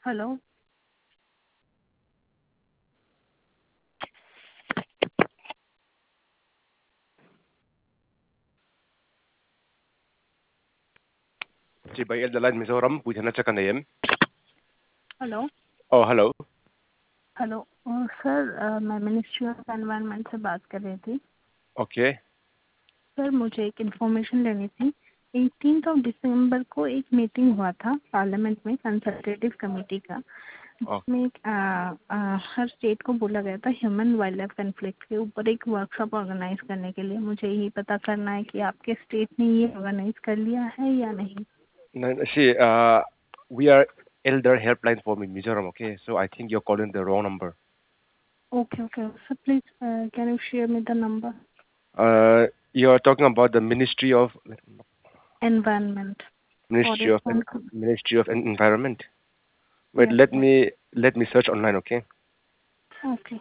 Hello. जी भाई, the line Mizoram पूछना चाहता नहीं। Hello. Oh, hello. Hello sir, मैं मिनिस्ट्री ऑफ एनवायरनमेंट से बात कर रही थी। Okay. सर मुझे एक इन्फॉर्मेशन लेनी थी। 18 दिसंबर को एक मीटिंग हुआ था पार्लियामेंट में कंसल्टेटिव कमेटी का, Oh, जिसमें हर स्टेट को बोला गया था ह्यूमन वाइल्ड लाइफ कन्फ्लिक्ट के ऊपर एक वर्कशॉप ऑर्गेनाइज करने के लिए। मुझे यही पता करना है कि आपके स्टेट ने ये ऑर्गेनाइज कर लिया है या नहीं। no, see, we are elder helpline for Mizoram. Okay, so I think you're calling the wrong number. Okay okay sir, please can you share me the number. You're talking about the environment, Ministry of forest. Ministry of Environment. Wait, yes yes. let me search online. Okay. Okay.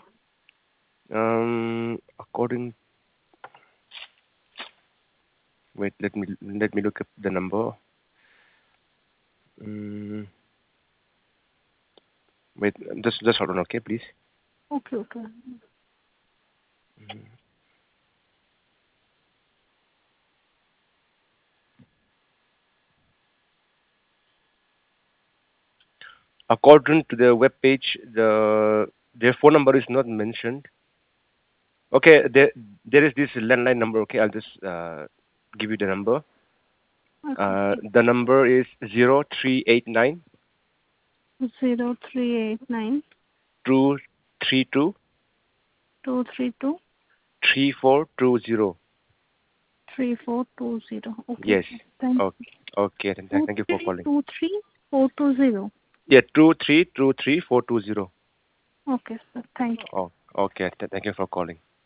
According. Wait, let me look at the number. Wait, just hold on. Okay, please. Okay okay. According to the web page, their phone number is not mentioned. Okay, there is this landline number. Okay, I'll just give you the number. The number is 0389 0389 232 232 3420. 3420। Okay Yes. Okay, thank Okay. Okay. You. Thank you for calling. 2323420। Yeah, 2323420. Okay sir, thank you. Oh, okay. Thank you for calling.